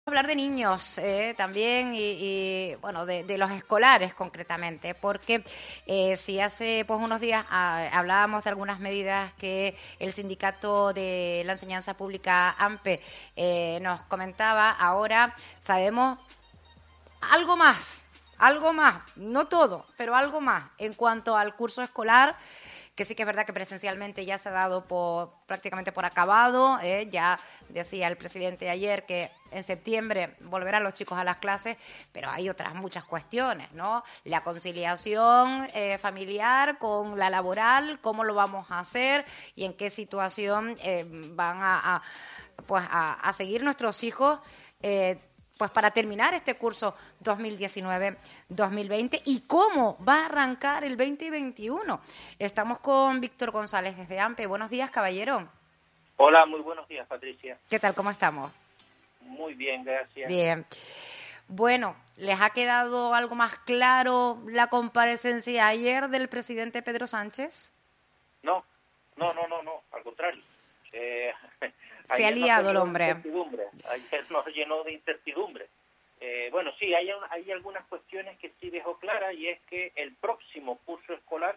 Hablar de niños también bueno, de los escolares concretamente, porque si hace pues unos días hablábamos de algunas medidas que el sindicato de la enseñanza pública AMPE nos comentaba, ahora sabemos algo más, no todo, pero algo más en cuanto al curso escolar, que sí que es verdad que presencialmente ya se ha dado prácticamente por acabado. Ya decía el presidente ayer que en septiembre volverán los chicos a las clases, pero hay otras muchas cuestiones, ¿no? La conciliación familiar con la laboral, cómo lo vamos a hacer y en qué situación van pues a seguir nuestros hijos. Pues para terminar este curso 2019-2020 y cómo va a arrancar el 2021. Estamos con Víctor González desde AMPE. Buenos días, caballero. Hola, muy buenos días, Patricia. ¿Qué tal? ¿Cómo estamos? Muy bien, gracias. Bien. Bueno, ¿les ha quedado algo más claro la comparecencia ayer del presidente Pedro Sánchez? No, al contrario. Eh, Se ha ayer nos liado el llenó de hombre. incertidumbre. Ayer nos llenó de incertidumbre. Bueno, sí, hay algunas cuestiones que sí dejó claras, y es que el próximo curso escolar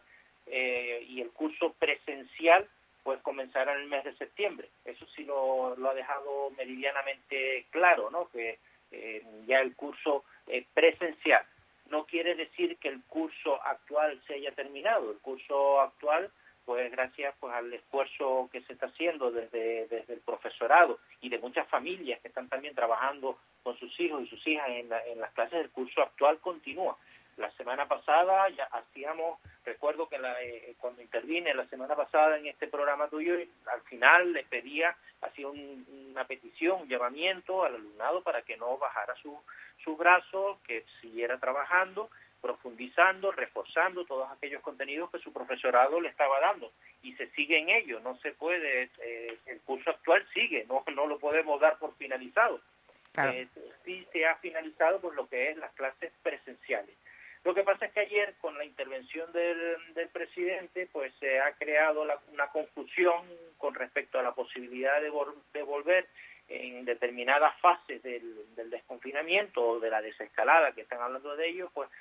y el curso presencial pues comenzará en el mes de septiembre. Eso sí lo ha dejado meridianamente claro, ¿no? Que ya el curso presencial no quiere decir que el curso actual se haya terminado. El curso actual, pues gracias pues al esfuerzo que se está haciendo desde el profesorado y de muchas familias que están también trabajando con sus hijos y sus hijas en las clases, del curso actual continúa. La semana pasada ya recuerdo que cuando intervine la semana pasada en este programa tuyo, al final le pedía, hacía una petición, un llamamiento al alumnado para que no bajara sus brazos, que siguiera trabajando, profundizando, reforzando todos aquellos contenidos que su profesorado le estaba dando, y se sigue en ello. No se puede, el curso actual sigue, no lo podemos dar por finalizado. Claro. Sí se ha finalizado por lo que es las clases presenciales. Lo que pasa es que ayer, con la intervención del presidente, pues se ha creado una confusión con respecto a la posibilidad de volver en determinadas fases del desconfinamiento o de la desescalada, que están hablando de ello, pues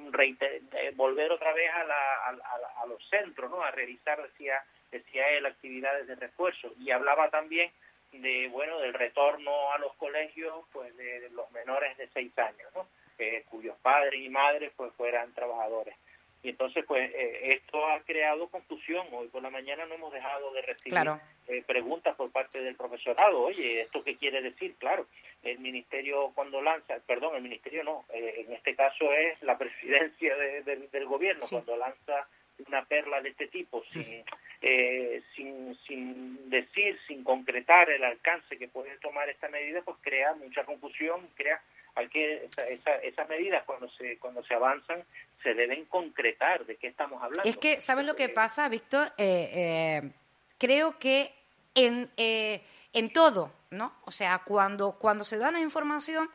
volver otra vez a los centros, ¿no? A realizar, decía él, actividades de refuerzo. Y hablaba también del retorno a los colegios, pues de los menores de 6 años, ¿no? Cuyos padres y madres pues fueran trabajadores. Y entonces pues esto ha creado confusión. Hoy por la mañana no hemos dejado de recibir preguntas por parte del profesorado. Oye, ¿esto qué quiere decir? Claro, el ministerio el ministerio no, en este caso es la presidencia del gobierno, sí, cuando lanza una perla de este tipo sin decir, sin concretar el alcance que puede tomar esta medida, pues crea mucha confusión, hay que esas medidas cuando se avanzan se deben concretar. ¿De qué estamos hablando? Es que, ¿sabes lo que pasa, Víctor? Creo que en todo, ¿no? O sea, cuando se da una información,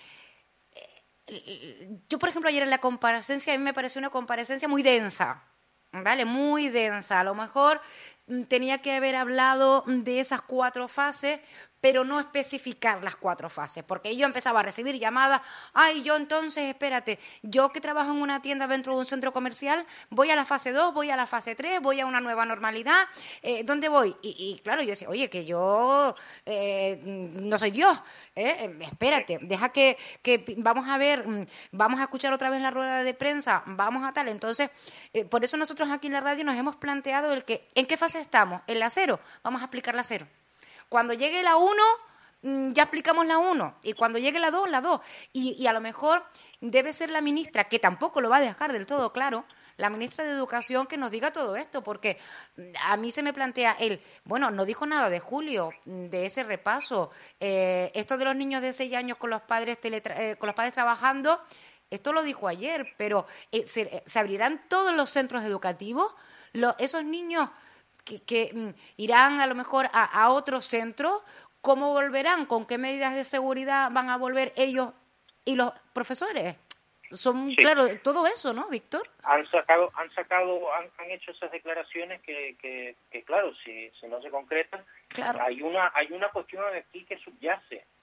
yo, por ejemplo, ayer en la comparecencia, a mí me pareció una comparecencia muy densa, ¿vale? Muy densa. A lo mejor tenía que haber hablado de esas 4 fases, pero no especificar las 4 fases, porque yo empezaba a recibir llamadas, yo entonces, espérate, yo que trabajo en una tienda dentro de un centro comercial, voy a la fase 2, voy a la fase 3, voy a una nueva normalidad, ¿dónde voy? Y claro, yo decía, oye, que yo no soy Dios, espérate, deja que vamos a ver, vamos a escuchar otra vez la rueda de prensa, vamos a tal. Entonces, por eso nosotros aquí en la radio nos hemos planteado ¿en qué fase estamos? En la 0, vamos a aplicar la 0. Cuando llegue la 1, ya aplicamos la 1. Y cuando llegue la 2, la 2. Y a lo mejor debe ser la ministra, que tampoco lo va a dejar del todo claro, la ministra de Educación, que nos diga todo esto, porque a mí se me plantea no dijo nada de julio, de ese repaso. Esto de los niños de 6 años con los padres trabajando, esto lo dijo ayer, pero ¿se abrirán todos los centros educativos? Esos niños que irán a lo mejor a otro centro, ¿cómo volverán? ¿Con qué medidas de seguridad van a volver ellos y los profesores? Son, Sí. Claro, todo eso, ¿no, Víctor? Han hecho esas declaraciones que claro, si no se concretan, claro, hay una cuestión aquí que subyace.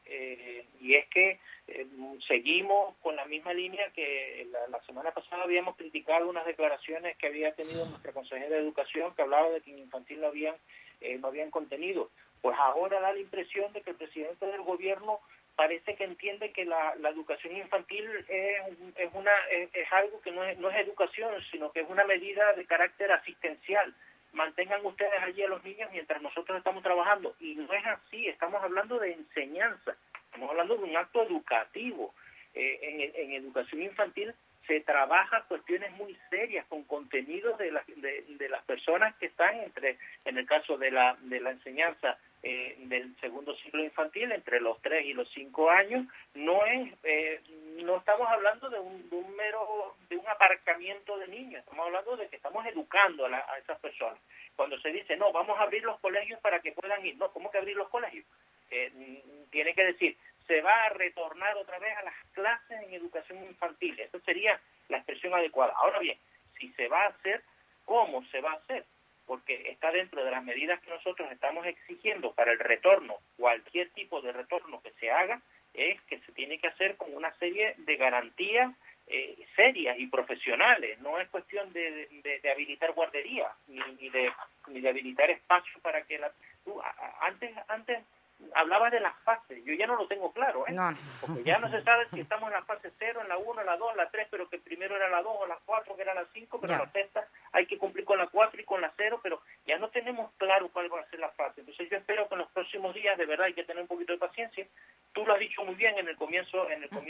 y es que seguimos con la misma línea que la semana pasada habíamos criticado unas declaraciones que había tenido nuestra consejera de Educación, que hablaba de que en infantil no habían contenido. Pues ahora da la impresión de que el presidente del gobierno parece que entiende que la educación infantil es algo que no es educación, sino que es una medida de carácter asistencial. Mantengan ustedes allí a los niños mientras nosotros estamos trabajando. Y no es así, estamos hablando de enseñanza, estamos hablando de un acto educativo. En educación infantil se trabaja cuestiones muy serias con contenidos de las personas que están en el caso de la enseñanza del segundo ciclo infantil, entre los 3 y los 5 años. No estamos hablando de un aparcamiento de niños, estamos hablando de que estamos educando a esas personas. Cuando se dice, no, vamos a abrir los colegios para que puedan ir, no, ¿cómo que abrir los colegios? Tiene que decir, se va a retornar otra vez a las clases en educación infantil. Esa sería la expresión adecuada. Ahora bien, si se va a hacer, ¿cómo se va a hacer? Porque está dentro de las medidas que nosotros estamos exigiendo para el retorno, cualquier tipo de retorno que se haga, es que se tiene que hacer con una serie de garantías serias y profesionales. No es cuestión de habilitar guarderías, ni de habilitar espacios para que antes hablabas de las fases, yo ya no lo tengo claro, No. porque ya no se sabe si estamos en la fase 0, en la 1, en la 2, en la 3, pero que primero era la 2 o la 4, que era la 5, pero la sexta hay que cumplir con la 4 y con la 0, pero ya no tenemos claro cuál va a ser la fase. Entonces yo espero que en los próximos días, de verdad, hay que tener un poquito de paciencia. Tú lo has dicho muy bien en el comienzo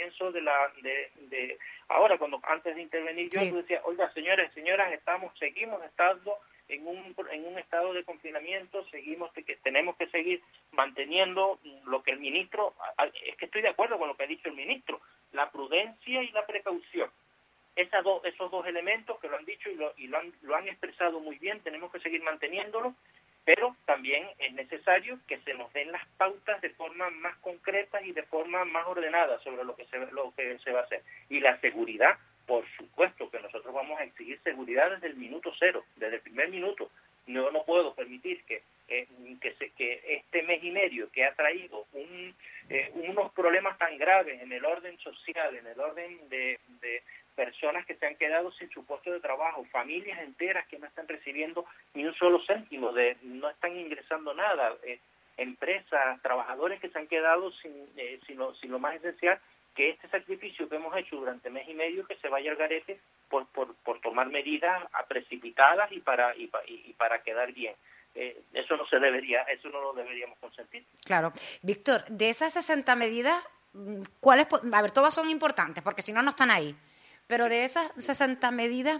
de ahora, antes de intervenir yo, tú decías, oiga, señores, señoras, seguimos estando en un estado de confinamiento, tenemos que seguir manteniendo lo que el ministro, es que estoy de acuerdo con lo que ha dicho el ministro, la prudencia y la precaución. Esos dos elementos que lo han dicho y lo han expresado muy bien, tenemos que seguir manteniéndolo, pero también es necesario que se nos den las pautas de forma más concreta y de forma más ordenada sobre lo que se va a hacer. Y la seguridad, por supuesto que nosotros vamos a exigir seguridad desde el minuto 0, desde el primer minuto. No puedo permitir que este mes y medio que ha traído unos problemas tan graves en el orden social, en el orden de personas que se han quedado sin su puesto de trabajo, familias enteras que no están recibiendo ni un solo céntimo, no están ingresando nada, empresas, trabajadores que se han quedado sin lo más esencial, que este sacrificio que hemos hecho durante mes y medio que se vaya al garete por tomar medidas precipitadas y para quedar bien. Eso no lo deberíamos consentir. Claro. Víctor, de esas 60 medidas, ¿cuáles? A ver, todas son importantes, porque si no, no están ahí. Pero de esas 60 medidas,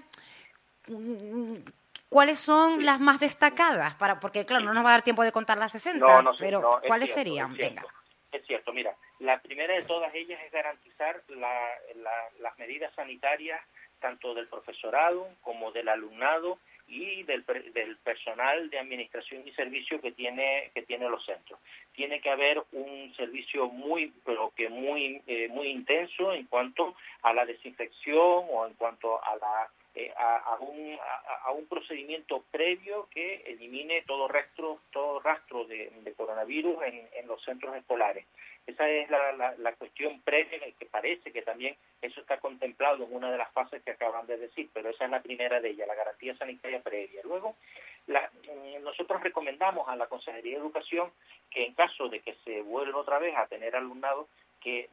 ¿cuáles son las más destacadas? Porque, claro, no nos va a dar tiempo de contar las 60, pero ¿cuáles serían? Venga. Es cierto, mira, la primera de todas ellas es garantizar las medidas sanitarias tanto del profesorado como del alumnado y del personal de administración y servicio que tiene los centros. Tiene que haber un servicio muy intenso en cuanto a la desinfección o en cuanto a un procedimiento previo que elimine todo rastro de coronavirus en los centros escolares. Esa es la cuestión previa, que parece que también eso está contemplado en una de las fases que acaban de decir, pero esa es la primera de ellas, la garantía sanitaria previa. Luego, nosotros recomendamos a la Consejería de Educación que en caso de que se vuelva otra vez a tener alumnado, que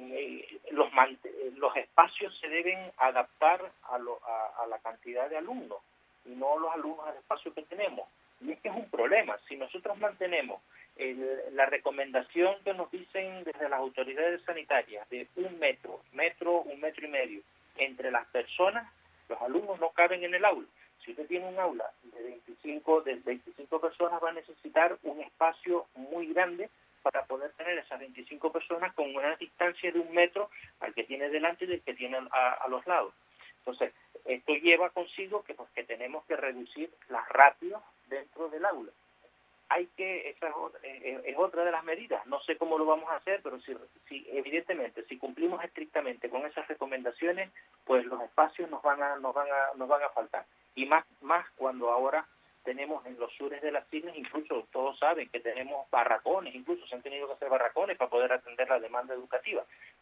los espacios se deben adaptar a la cantidad de alumnos y no los alumnos al espacio que tenemos. Y es que es un problema. Si nosotros mantenemos la recomendación que nos dicen desde las autoridades sanitarias de 1 metro, 1 metro y medio entre las personas, los alumnos no caben en el aula. Si usted tiene un aula de 25 personas, va a necesitar un espacio muy grande para poder tener esas 25 personas con una distancia de 1 metro al que tiene delante y del que tiene a los lados. Entonces, esto lleva consigo que tenemos que reducir las ratios dentro del aula. Esa es otra de las medidas. No sé cómo lo vamos a hacer, pero si evidentemente, si cumplimos estrictamente con esas recomendaciones, pues los espacios nos van a faltar. Y más cuando ahora tenemos en los sures de las islas, incluso todos saben que tenemos barracones, incluso se han tenido que hacer barracones para poder atender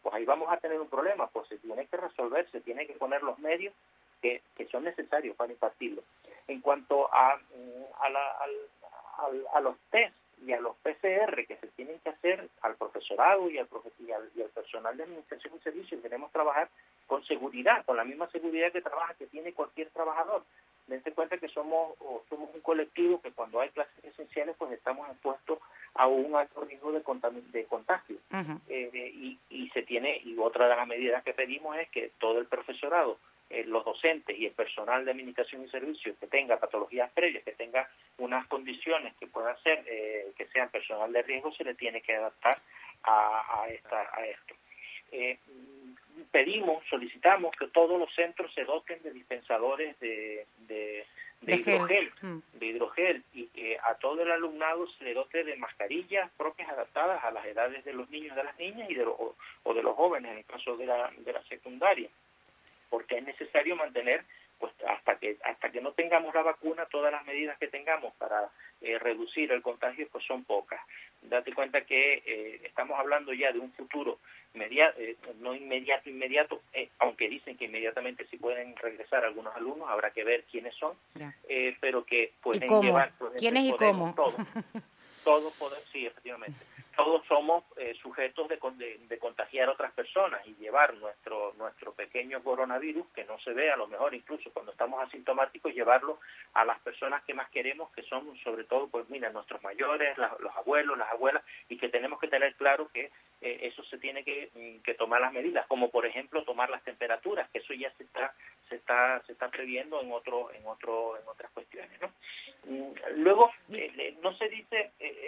pues ahí vamos a tener un problema, pues se tiene que resolver, se tiene que poner los medios que son necesarios para impartirlo. En cuanto a los test y a los PCR que se tienen que hacer al profesorado y al personal de administración y servicios, queremos trabajar con seguridad, con la misma seguridad que tiene cualquier trabajador. Dense cuenta que somos un colectivo que cuando hay clases esenciales pues estamos expuestos a un alto riesgo de contagio. Uh-huh. Y otra de las medidas que pedimos es que todo el profesorado, los docentes y el personal de administración y servicios que tenga patologías previas, que tenga unas condiciones que puedan ser, que sean personal de riesgo, se le tiene que adaptar a esto. Solicitamos que todos los centros se doten de dispensadores de hidrogel, y que a todo el alumnado se le dote de mascarillas propias adaptadas a las edades de los niños y de las niñas o de los jóvenes en el caso de la secundaria, porque es necesario mantener, pues hasta que no tengamos la vacuna, todas las medidas que tengamos para reducir el contagio pues son pocas. Date cuenta que estamos hablando ya de un futuro no inmediato, aunque dicen que inmediatamente sí pueden regresar algunos alumnos, habrá que ver quiénes son, pero que pueden llevar... ¿Quiénes y cómo? Todos sí, efectivamente. Todos somos sujetos de contagiar a otras personas y llevar nuestro pequeño coronavirus, que no se ve a lo mejor incluso cuando estamos asintomáticos, llevarlo a las personas que más queremos, que son sobre todo, pues mira, nuestros mayores, los abuelos, las abuelas, y que tenemos que tener claro que eso se tiene que tomar las medidas, como por ejemplo tomar las temperaturas, que eso ya se está previendo en otras cuestiones, ¿no? Luego, no se dice...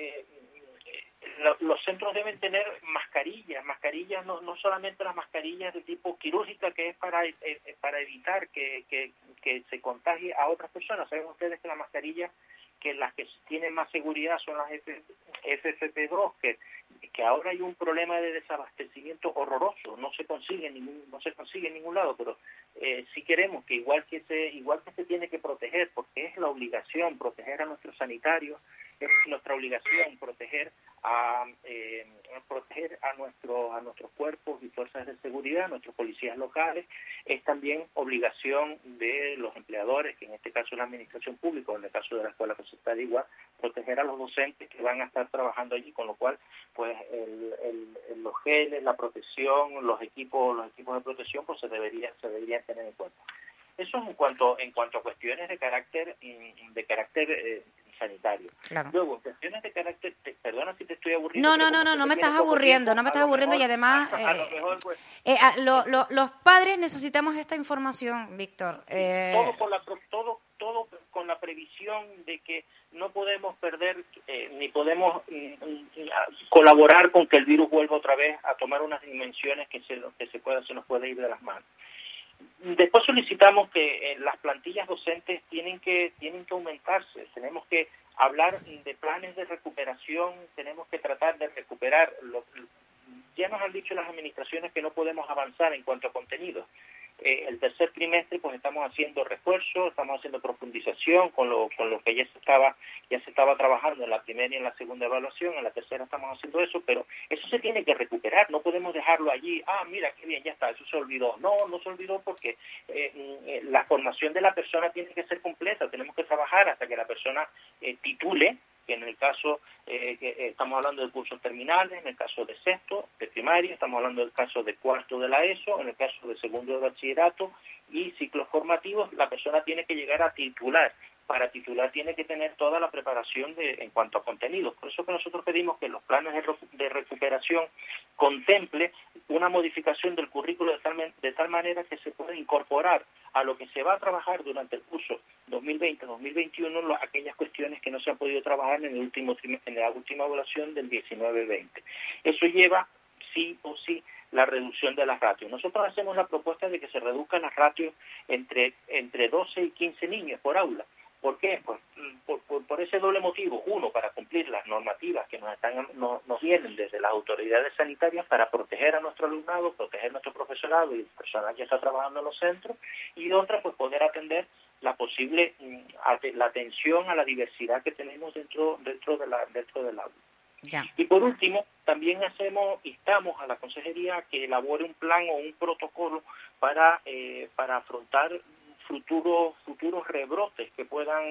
los centros deben tener mascarillas no solamente las mascarillas de tipo quirúrgica, que es para evitar que se contagie a otras personas. Saben ustedes que las mascarillas, que las que tienen más seguridad son las FFP2, que ahora hay un problema de desabastecimiento horroroso, no se consigue en ningún lado, pero si queremos que igual que se tiene que proteger, porque es la obligación proteger a nuestros sanitarios, es nuestra obligación proteger a nuestros cuerpos y fuerzas de seguridad, nuestros policías locales. Es también obligación de los empleadores, que en este caso es la administración pública, o en el caso de la escuela pues está igual, proteger a los docentes que van a estar trabajando allí, con lo cual pues los geles, la protección, los equipos de protección pues se deberían tener en cuenta. Eso es en cuanto a cuestiones de carácter sanitario. Claro. Luego, cuestiones de carácter, perdona si te estoy aburriendo. No me estás aburriendo, y además los padres necesitamos esta información, Víctor. Todo con la previsión de que no podemos perder ni podemos colaborar con que el virus vuelva otra vez a tomar unas dimensiones que se nos puede ir de las manos. Después solicitamos que las plantillas docentes tienen que aumentarse. Tenemos que hablar de planes de recuperación, tenemos que tratar de recuperar. Ya nos han dicho las administraciones que no podemos avanzar en cuanto a contenidos. El tercer trimestre pues estamos haciendo refuerzo, estamos haciendo profundización con lo que ya se estaba trabajando en la primera y en la segunda evaluación. En la tercera estamos haciendo eso, pero eso se tiene que recuperar, no podemos dejarlo allí. Mira qué bien, ya está, eso se olvidó. No se olvidó, porque la formación de la persona tiene que ser completa. Tenemos que trabajar hasta que la persona titule, que en el caso que estamos hablando de cursos terminales, en el caso de sexto, de primaria, estamos hablando del caso de cuarto de la ESO, en el caso de segundo de bachillerato y ciclos formativos, la persona tiene que llegar a titular. Para titular tiene que tener toda la preparación en cuanto a contenidos. Por eso que nosotros pedimos que los planes de recuperación contemple una modificación del currículo de tal manera que se pueda incorporar a lo que se va a trabajar durante el curso 2020-2021 aquellas cuestiones que no se han podido trabajar en la última evaluación del 19-20. Eso lleva sí o sí la reducción de las ratios. Nosotros hacemos la propuesta de que se reduzcan las ratios entre 12 y 15 niños por aula. ¿Por qué? Pues por ese doble motivo. Uno, para cumplir las normativas que nos vienen desde las autoridades sanitarias para proteger a nuestro alumnado, proteger a nuestro profesorado y el personal que está trabajando en los centros. Y otra, pues poder atender la posible la atención a la diversidad que tenemos dentro del aula. Ya. Y por último, también instamos a la consejería que elabore un plan o un protocolo para afrontar futuros rebrotes que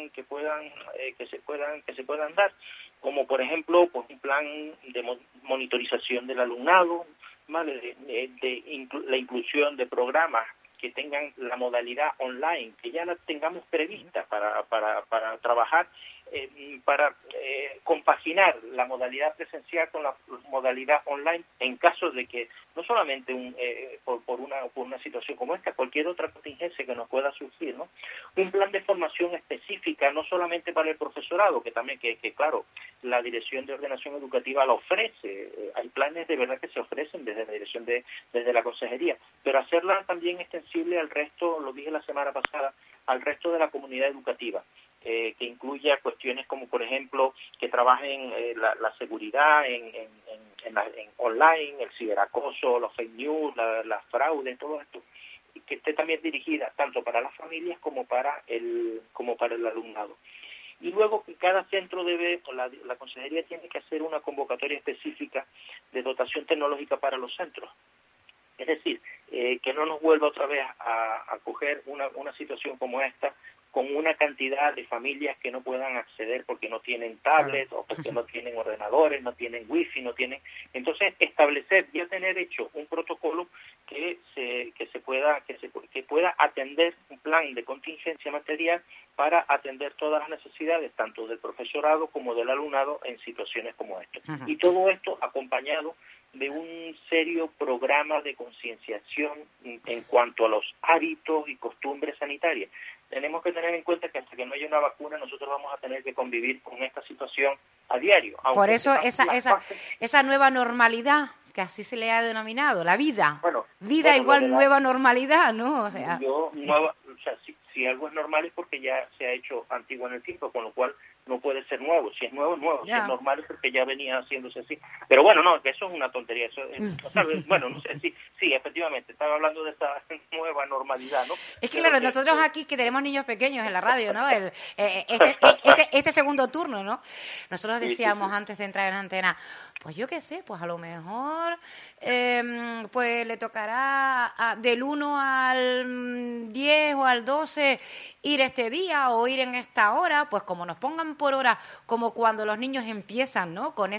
se puedan dar, como por ejemplo pues un plan de monitorización del alumnado, ¿vale? La inclusión de programas que tengan la modalidad online, que ya la tengamos prevista para trabajar, para compaginar la modalidad presencial con la modalidad online en caso de que no solamente por una situación como esta, cualquier otra contingencia que nos pueda surgir, ¿no? Un plan de formación específica, no solamente para el profesorado, que también que claro, la Dirección de Ordenación Educativa la ofrece, hay planes de verdad que se ofrecen desde la dirección desde la consejería, pero hacerla también extensible al resto, lo dije la semana pasada, al resto de la comunidad educativa. Que incluya cuestiones como, por ejemplo, que trabajen la seguridad en online, el ciberacoso, los fake news, las fraudes, todo esto, y que esté también dirigida tanto para las familias como para el alumnado. Y luego que cada centro la consejería tiene que hacer una convocatoria específica de dotación tecnológica para los centros. Es decir, que no nos vuelva otra vez a coger una situación como esta, con una cantidad de familias que no puedan acceder porque no tienen tablet o porque no tienen ordenadores, no tienen wifi, no tienen. Entonces, tener hecho un protocolo que pueda atender un plan de contingencia material para atender todas las necesidades, tanto del profesorado como del alumnado en situaciones como esta. Ajá. Y todo esto acompañado de un serio programa de concienciación en cuanto a los hábitos y costumbres sanitarias. Tenemos que tener en cuenta que hasta que no haya una vacuna nosotros vamos a tener que convivir con esta situación a diario. Por eso esa nueva normalidad, que así se le ha denominado, la vida. Vida igual nueva normalidad, ¿no? O sea, si algo es normal es porque ya se ha hecho antiguo en el tiempo, con lo cual no puede ser nuevo. Si es nuevo, es nuevo. Ya. Si es normal es porque ya venía haciéndose así. Pero bueno, no, que eso es una tontería. Eso bueno, no sé, sí, efectivamente, estaba hablando de esta nueva normalidad, ¿no? Es que claro, nosotros aquí que tenemos niños pequeños en la radio, ¿no? Este segundo turno, ¿no? Nosotros decíamos antes de entrar en antena, pues yo qué sé, pues a lo mejor pues le tocará del 1 al 10 o al 12 ir este día o ir en esta hora, pues como nos pongan por hora, como cuando los niños empiezan, ¿no? Con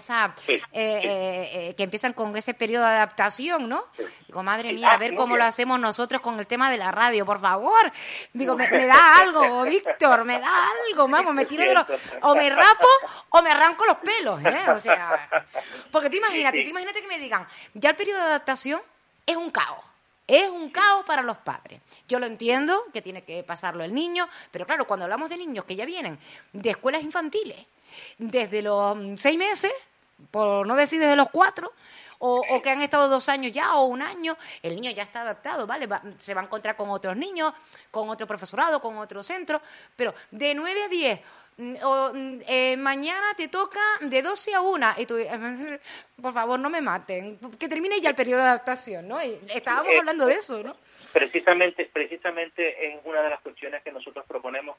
que empiezan con ese periodo de adaptación, ¿no? Digo, madre mía, a ver cómo lo hacemos nosotros con el tema de la radio, por favor. Digo, me da algo, Víctor, me da algo, vamos, me tiro o me rapo o me arranco los pelos, ¿eh? O sea, porque tú imagínate que me digan, ya el periodo de adaptación es un caos. Es un caos para los padres. Yo lo entiendo, que tiene que pasarlo el niño, pero claro, cuando hablamos de niños que ya vienen de escuelas infantiles, desde los 6 meses, por no decir desde los 4, o que han estado 2 años ya, o 1 año, el niño ya está adaptado, ¿vale? Se va a encontrar con otros niños, con otro profesorado, con otro centro, pero de 9 a 10, mañana te toca de 12 a 1, y tú, por favor, no me maten, que termine ya el periodo de adaptación, ¿no? Y estábamos hablando de eso, ¿no? Precisamente es una de las cuestiones que nosotros proponemos,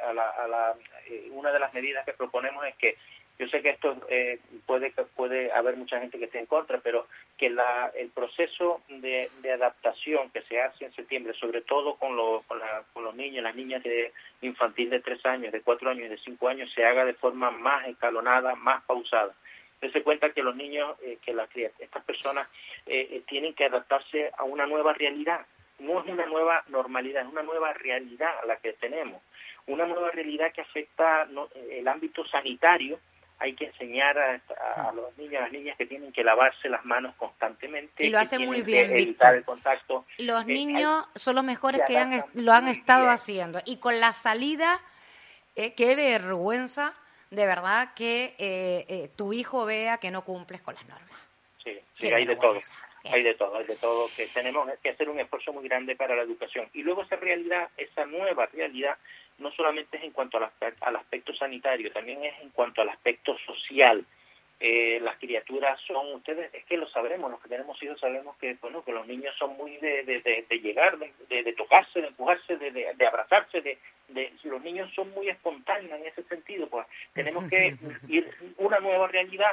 una de las medidas que proponemos es que, yo sé que esto puede haber mucha gente que esté en contra, pero que el proceso de adaptación que se hace en septiembre, sobre todo con los niños, las niñas de infantil de 3 años, de 4 años y de 5 años, se haga de forma más escalonada, más pausada. Se cuenta que los niños, estas personas tienen que adaptarse a una nueva realidad. No es una nueva normalidad, es una nueva realidad la que tenemos. Una nueva realidad que afecta el ámbito sanitario. Hay que enseñar a los niños, a las niñas que tienen que lavarse las manos constantemente. Y lo hacen muy bien, evitar Víctor. El contacto. Los niños son los mejores que lo han estado haciendo. Y con la salida, qué vergüenza, de verdad, que tu hijo vea que no cumples con las normas. Sí, hay de todo. Hay de todo, que tenemos que hacer un esfuerzo muy grande para la educación. Y luego esa nueva realidad, no solamente es en cuanto al aspecto sanitario, también es en cuanto al aspecto social. Las criaturas es que lo sabremos, los que tenemos hijos sabemos que los niños son muy de llegar, de tocarse, de empujarse, de abrazarse, los niños son muy espontáneos en ese sentido, pues tenemos que ir una nueva realidad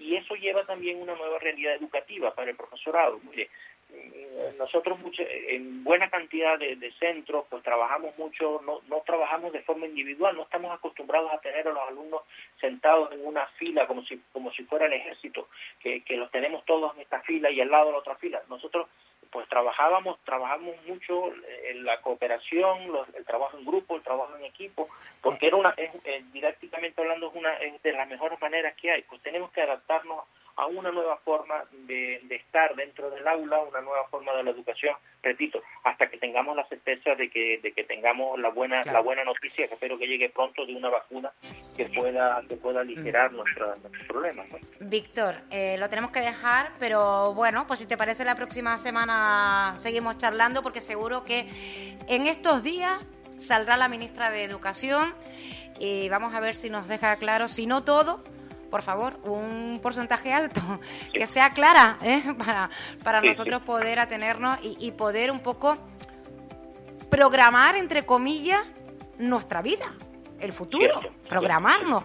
y eso lleva también una nueva realidad educativa para el profesorado. Mire, nosotros en buena cantidad de centros pues trabajamos mucho, no trabajamos de forma individual, no estamos acostumbrados a tener a los alumnos sentados en una fila como si fuera el ejército, que los tenemos todos en esta fila y al lado de la otra fila. Nosotros pues trabajamos mucho en la cooperación, el trabajo en grupo, el trabajo en equipo, porque didácticamente hablando es de las mejores maneras que hay. Pues tenemos que adaptarnos a una nueva forma de estar dentro del aula, una nueva forma de la educación, repito, hasta que tengamos la certeza de que tengamos la buena noticia, que espero que llegue pronto, de una vacuna que pueda aligerar nuestros problemas, ¿no? Víctor, lo tenemos que dejar, pero bueno, pues si te parece la próxima semana seguimos charlando, porque seguro que en estos días saldrá la ministra de Educación y vamos a ver si nos deja claro, si no todo, por favor, un porcentaje alto, que sea clara, para nosotros poder atenernos y poder un poco programar, entre comillas, nuestra vida, el futuro, programarnos,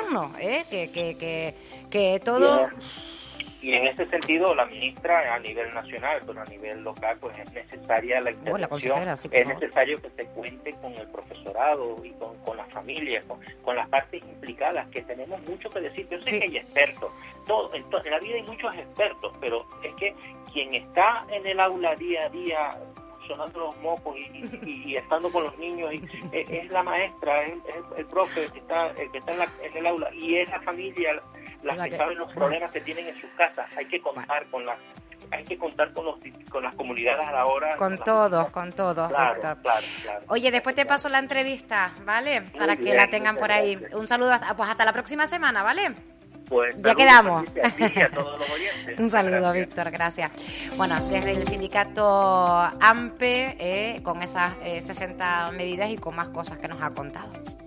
que todo... Y en ese sentido, la ministra a nivel nacional, pero a nivel local, pues es necesaria la intervención, es necesario que se cuente con el profesorado y con las familias, con las partes implicadas, que tenemos mucho que decir. Yo sé que hay expertos, en la vida hay muchos expertos, pero es que quien está en el aula día a día, sonando los mocos y estando con los niños, es la maestra, es el profe que está en el aula, y es la familia las que saben los problemas que tienen en sus casas. Hay que contar con las comunidades a la hora. Con todos, claro, Víctor. Claro. Oye, después te paso la entrevista, ¿vale? Para que la tengan por ahí. Un saludo, pues hasta la próxima semana, ¿vale? Pues ya quedamos. A todos los oyentes. Un saludo, gracias. Víctor, gracias. Bueno, desde el sindicato AMPE, con esas 60 medidas y con más cosas que nos ha contado.